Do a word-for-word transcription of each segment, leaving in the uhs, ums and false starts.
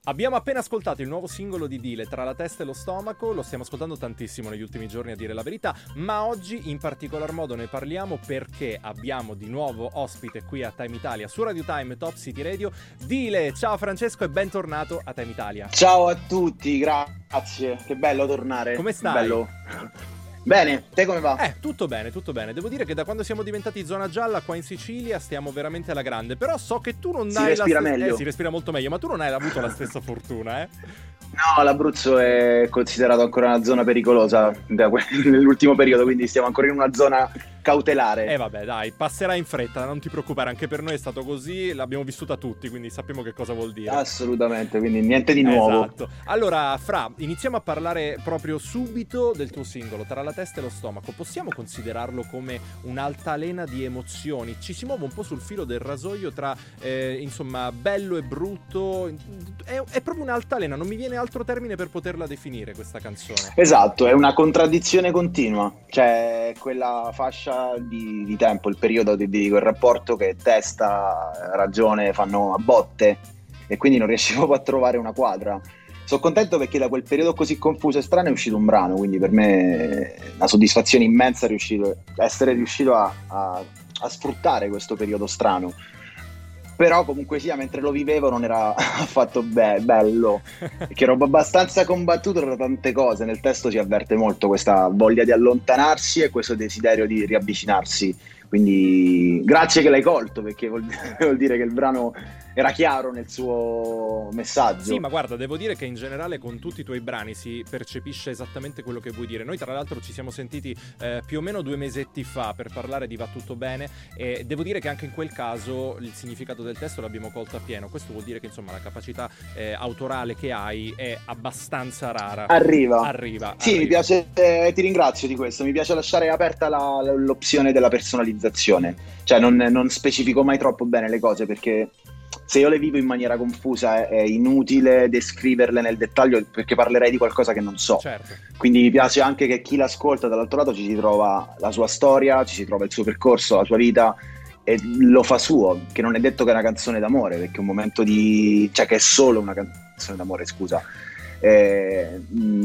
Abbiamo appena ascoltato il nuovo singolo di Dile, Tra la testa e lo stomaco. Lo stiamo ascoltando tantissimo negli ultimi giorni, a dire la verità, ma oggi in particolar modo ne parliamo perché abbiamo di nuovo ospite qui a Time Italia su Radio Time Top City Radio Dile. Ciao Francesco e bentornato a Time Italia. Ciao a tutti, grazie, che bello tornare. Come stai? Bello. Bene, te come va? Eh, tutto bene, tutto bene. Devo dire che da quando siamo diventati zona gialla qua in Sicilia stiamo veramente alla grande. Però so che tu non si hai respira la stessa... meglio. Eh, si respira molto meglio, ma tu non hai avuto la stessa fortuna, eh? No, l'Abruzzo è considerato ancora una zona pericolosa da que- nell'ultimo periodo, quindi stiamo ancora in una zona cautelare. Eh vabbè, dai, passerà in fretta, non ti preoccupare, anche per noi è stato così, l'abbiamo vissuta tutti, quindi sappiamo che cosa vuol dire. Assolutamente, quindi niente di nuovo. Esatto. Allora, Fra, iniziamo a parlare proprio subito del tuo singolo, Tra la testa e lo stomaco. Possiamo considerarlo come un'altalena di emozioni? Ci si muove un po' sul filo del rasoio tra, eh, insomma, bello e brutto. È, è proprio un'altalena, non mi viene altro termine per poterla definire questa canzone. Esatto, è una contraddizione continua, cioè quella fascia di, di tempo, il periodo di, di quel rapporto che testa, ragione fanno a botte e quindi non riuscivo a trovare una quadra. Sono contento perché da quel periodo così confuso e strano è uscito un brano, quindi per me è una soddisfazione immensa riuscito, essere riuscito a, a, a sfruttare questo periodo strano. Però comunque sia, mentre lo vivevo non era affatto be- bello, perché ero abbastanza combattuto da tante cose. Nel testo si avverte molto questa voglia di allontanarsi e questo desiderio di riavvicinarsi. Quindi grazie che l'hai colto, perché vuol, vuol dire che il brano era chiaro nel suo messaggio. Sì, ma guarda, devo dire che in generale con tutti i tuoi brani si percepisce esattamente quello che vuoi dire. Noi tra l'altro ci siamo sentiti eh, più o meno due mesetti fa per parlare di Va tutto bene e devo dire che anche in quel caso il significato del testo l'abbiamo colto a pieno. Questo vuol dire che insomma la capacità eh, autorale che hai è abbastanza rara. Arriva. Arriva. Sì, arriva. mi piace, eh, ti ringrazio di questo. Mi piace lasciare aperta la, l'opzione della personalizzazione. Cioè non, non specifico mai troppo bene le cose, perché se io le vivo in maniera confusa è, è inutile descriverle nel dettaglio, perché parlerei di qualcosa che non so. Certo. Quindi mi piace anche che chi l'ascolta dall'altro lato ci si trova la sua storia, ci si trova il suo percorso, la sua vita e lo fa suo, che non è detto che è una canzone d'amore, perché è un momento di... cioè che è solo una canzone d'amore, scusa. Eh,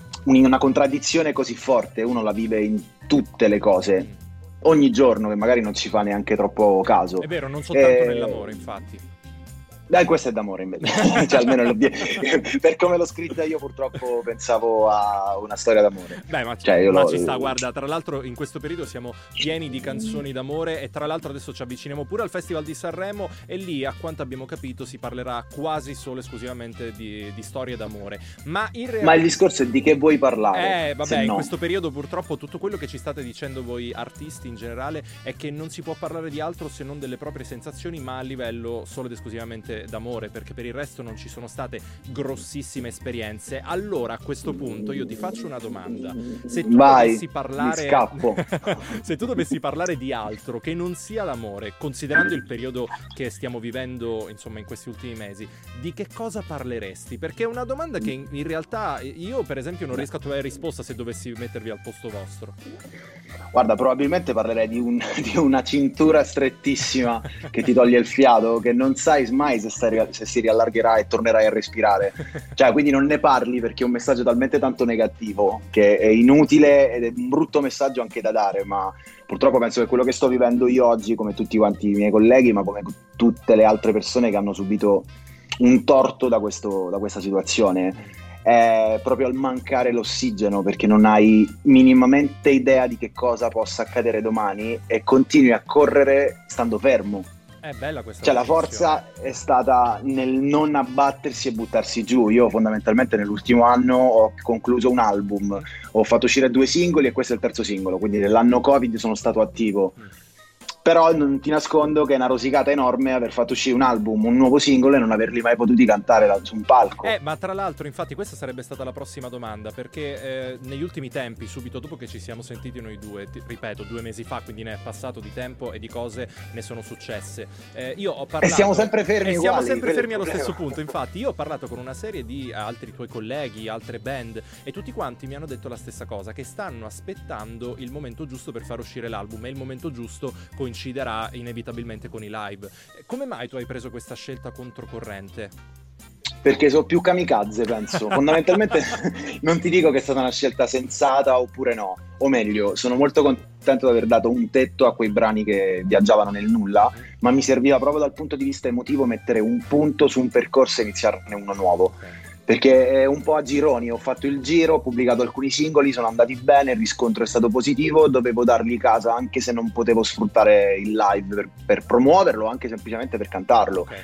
una contraddizione così forte uno la vive in tutte le cose, ogni giorno, che magari non ci fa neanche troppo caso. È vero, non soltanto eh, nell'amore, infatti. Dai, questo è d'amore invece. Cioè, almeno lo, per come l'ho scritta io purtroppo pensavo a una storia d'amore. Beh, ma, cioè, io ma lo... ci sta, guarda, tra l'altro in questo periodo siamo pieni di canzoni d'amore e tra l'altro adesso ci avviciniamo pure al Festival di Sanremo e lì, a quanto abbiamo capito, si parlerà quasi solo esclusivamente di, di storie d'amore. Ma, in realtà... ma il discorso è di che vuoi parlare. Eh, vabbè, in no. questo periodo purtroppo tutto quello che ci state dicendo voi artisti in generale è che non si può parlare di altro se non delle proprie sensazioni, ma a livello solo ed esclusivamente d'amore, perché per il resto non ci sono state grossissime esperienze. Allora a questo punto io ti faccio una domanda: se tu Vai, dovessi parlare mi scappo. se tu dovessi parlare di altro che non sia l'amore, considerando il periodo che stiamo vivendo insomma in questi ultimi mesi, di che cosa parleresti? Perché è una domanda che in, in realtà io per esempio non riesco a trovare risposta se dovessi mettervi al posto vostro. Guarda, probabilmente parlerei di, un, di una cintura strettissima che ti toglie il fiato, che non sai mai se, stai, se si riallargherà e tornerai a respirare. Cioè, quindi non ne parli perché è un messaggio talmente tanto negativo che è inutile ed è un brutto messaggio anche da dare, ma purtroppo penso che quello che sto vivendo io oggi, come tutti quanti i miei colleghi, ma come tutte le altre persone che hanno subito un torto da, questo, da questa situazione, è proprio il mancare l'ossigeno, perché non hai minimamente idea di che cosa possa accadere domani e continui a correre stando fermo. È bella questa Cioè la posizione. forza è stata nel non abbattersi e buttarsi giù. Io fondamentalmente nell'ultimo anno ho concluso un album, ho fatto uscire due singoli e questo è il terzo singolo, quindi nell'anno Covid sono stato attivo. Mm. Però non ti nascondo che è una rosicata enorme aver fatto uscire un album, un nuovo singolo e non averli mai potuti cantare da, su un palco. Eh, ma tra l'altro, infatti, questa sarebbe stata la prossima domanda, perché eh, negli ultimi tempi, subito dopo che ci siamo sentiti noi due, ti, ripeto, due mesi fa, quindi ne è passato di tempo e di cose ne sono successe. Eh, io ho parlato... E siamo sempre fermi e siamo uguali, sempre fermi allo problema. stesso punto, infatti. Io ho parlato con una serie di altri tuoi colleghi, altre band, e tutti quanti mi hanno detto la stessa cosa, che stanno aspettando il momento giusto per far uscire l'album e il momento giusto coinciderà inevitabilmente con i live. Come mai tu hai preso questa scelta controcorrente? perché sono più kamikaze, penso. Fondamentalmente non ti dico che è stata una scelta sensata oppure no, o meglio, sono molto contento di aver dato un tetto a quei brani che viaggiavano nel nulla, ma mi serviva proprio dal punto di vista emotivo mettere un punto su un percorso e iniziarne uno nuovo. Perché è un po' a gironi, ho fatto il giro, ho pubblicato alcuni singoli, sono andati bene, il riscontro è stato positivo, dovevo darli casa anche se non potevo sfruttare il live per, per promuoverlo, anche semplicemente per cantarlo. Okay.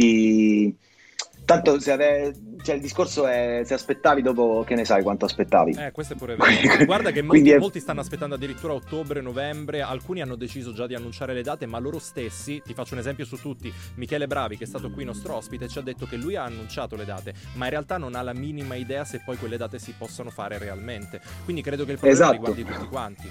Quindi tanto se ave... cioè, il discorso è se aspettavi dopo, che ne sai quanto aspettavi. Eh, questo è pure vero. Guarda che molti, è... molti stanno aspettando addirittura ottobre, novembre, alcuni hanno deciso già di annunciare le date, ma loro stessi, ti faccio un esempio su tutti, Michele Bravi, che è stato qui nostro ospite, ci ha detto che lui ha annunciato le date, ma in realtà non ha la minima idea se poi quelle date si possano fare realmente. Quindi credo che il problema esatto. riguardi tutti quanti.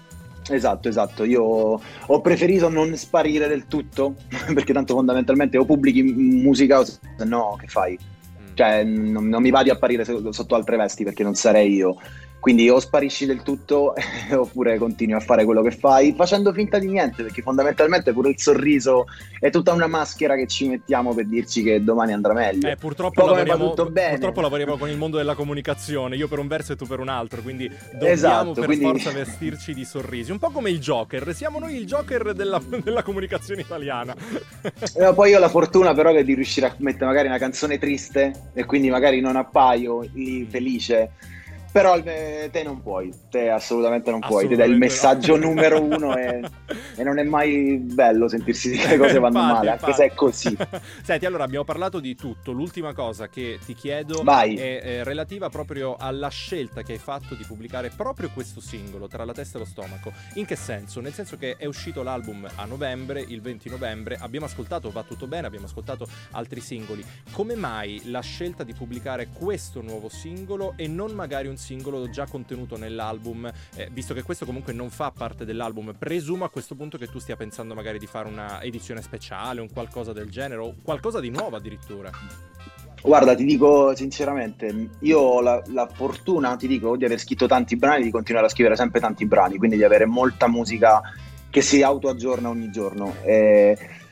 Esatto, esatto, io ho preferito non sparire del tutto, perché tanto fondamentalmente o pubblichi musica o se no che fai? Cioè non, non mi va di apparire sotto altre vesti perché non sarei io. Quindi o sparisci del tutto oppure continui a fare quello che fai facendo finta di niente, perché fondamentalmente pure il sorriso è tutta una maschera che ci mettiamo per dirci che domani andrà meglio. Eh, purtroppo, lavoriamo, purtroppo lavoriamo con il mondo della comunicazione, io per un verso e tu per un altro, quindi dobbiamo esatto, per quindi... forza vestirci di sorrisi, un po' come il Joker, siamo noi il Joker della, della comunicazione italiana. Eh, poi io ho la fortuna però che di riuscire a mettere magari una canzone triste e quindi magari non appaio lì felice. Però te non puoi, te assolutamente non puoi, ti dai il messaggio no. numero uno e, e non è mai bello sentirsi che le cose vanno infatti, male, infatti. Anche se è così. Senti, allora abbiamo parlato di tutto, l'ultima cosa che ti chiedo Vai. è, è relativa proprio alla scelta che hai fatto di pubblicare proprio questo singolo, Tra la testa e lo stomaco. In che senso? Nel senso che è uscito l'album a novembre, il venti novembre, abbiamo ascoltato Va tutto bene, abbiamo ascoltato altri singoli. Come mai la scelta di pubblicare questo nuovo singolo e non magari un singolo già contenuto nell'album, eh, visto che questo comunque non fa parte dell'album? Presumo a questo punto che tu stia pensando magari di fare una edizione speciale, un qualcosa del genere, o qualcosa di nuovo addirittura. Guarda, ti dico sinceramente, io ho la, la fortuna, ti dico, di aver scritto tanti brani, di continuare a scrivere sempre tanti brani, quindi di avere molta musica che si autoaggiorna ogni giorno. E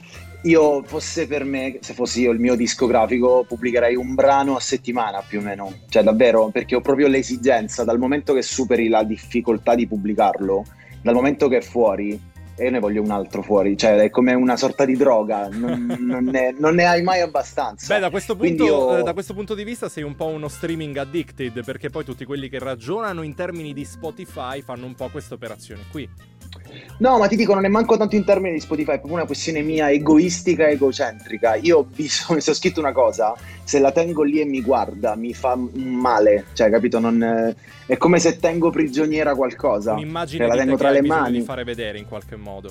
io, fosse per me, se fossi io il mio discografico, pubblicherei un brano a settimana più o meno, cioè davvero, perché ho proprio l'esigenza, dal momento che superi la difficoltà di pubblicarlo, dal momento che è fuori, e io ne voglio un altro fuori, cioè è come una sorta di droga, non, non, ne, non ne hai mai abbastanza. Beh, da questo, punto, io... da questo punto di vista sei un po' uno streaming addicted, perché poi tutti quelli che ragionano in termini di Spotify fanno un po' questa operazione qui. No, ma ti dico, non è manco tanto in termini di Spotify, è proprio una questione mia egoistica e egocentrica. Io ho bisogno, se ho scritto una cosa, se la tengo lì e mi guarda, mi fa male, cioè, capito? Non, è come se tengo prigioniera qualcosa, un'immagine che la tengo tra le mani, di fare vedere in qualche modo.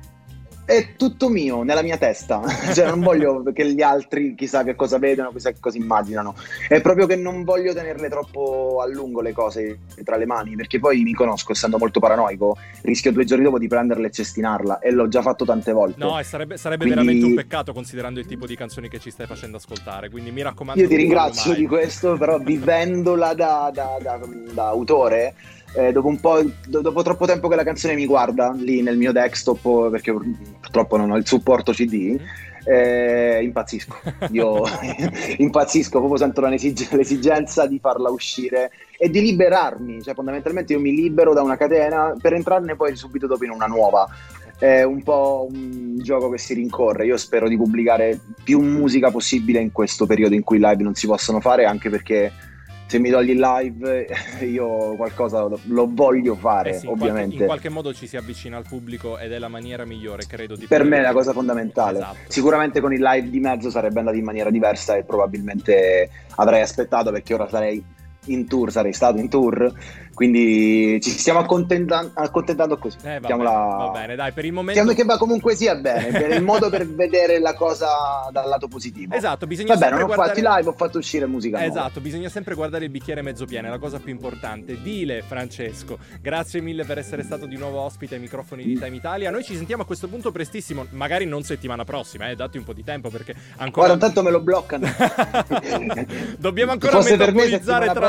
È tutto mio, nella mia testa, cioè non voglio che gli altri chissà che cosa vedono, chissà che cosa immaginano, è proprio che non voglio tenerle troppo a lungo le cose tra le mani, perché poi mi conosco, essendo molto paranoico, rischio due giorni dopo di prenderla e cestinarla, e l'ho già fatto tante volte. No, e sarebbe, sarebbe quindi... veramente un peccato considerando il tipo di canzoni che ci stai facendo ascoltare, quindi mi raccomando. Io ti ringrazio di questo, però vivendola da, da, da, da autore, Eh, dopo un po', do, dopo troppo tempo che la canzone mi guarda lì nel mio desktop, perché purtroppo non ho il supporto C D, eh, impazzisco. Io impazzisco, proprio sento l'esigenza di farla uscire e di liberarmi, cioè fondamentalmente io mi libero da una catena per entrarne poi subito dopo in una nuova. È un po' un gioco che si rincorre. Io spero di pubblicare più musica possibile in questo periodo in cui live non si possono fare, anche perché se mi togli il live io qualcosa lo, lo voglio fare, eh sì, ovviamente. In qualche, in qualche modo ci si avvicina al pubblico ed è la maniera migliore, credo. Di per me è la cosa fondamentale. Esatto. Sicuramente con il live di mezzo sarebbe andato in maniera diversa e probabilmente avrei aspettato, perché ora sarei in tour, sarei stato in tour, quindi ci stiamo accontentando, accontentando così. Eh, va, bene, va bene, dai, per il momento. Stiamo che va comunque sia bene, è il modo per vedere la cosa dal lato positivo. Esatto, bisogna Vabbè, sempre non guardare... ho fatto i live, ho fatto uscire musica nuova. Esatto, bisogna sempre guardare il bicchiere mezzo pieno, è la cosa più importante. Dile, Francesco, grazie mille per essere stato di nuovo ospite ai microfoni di Time Italia. Noi ci sentiamo a questo punto prestissimo, magari non settimana prossima, eh, datti un po' di tempo perché ancora... Guarda, tanto me lo bloccano. Dobbiamo ancora metabolizzare Tra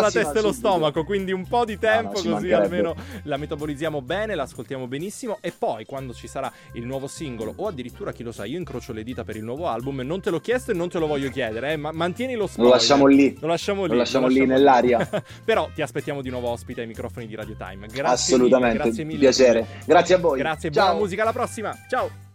la prossima testa e lo subito. stomaco, quindi un po' di tempo, No, no, ci così mancherebbe. almeno la metabolizziamo bene, l'ascoltiamo benissimo, e poi quando ci sarà il nuovo singolo, o addirittura chi lo sa, io incrocio le dita per il nuovo album, non te l'ho chiesto e non te lo voglio chiedere, eh, ma mantieni lo spoiler. Lo lasciamo lì. Lo lasciamo lì. Lo lasciamo lì nell'aria. Però ti aspettiamo di nuovo ospite ai microfoni di Radio Time. Grazie Assolutamente, mille, grazie mille. piacere. Grazie a voi. Grazie, Ciao. buona musica, alla prossima. Ciao.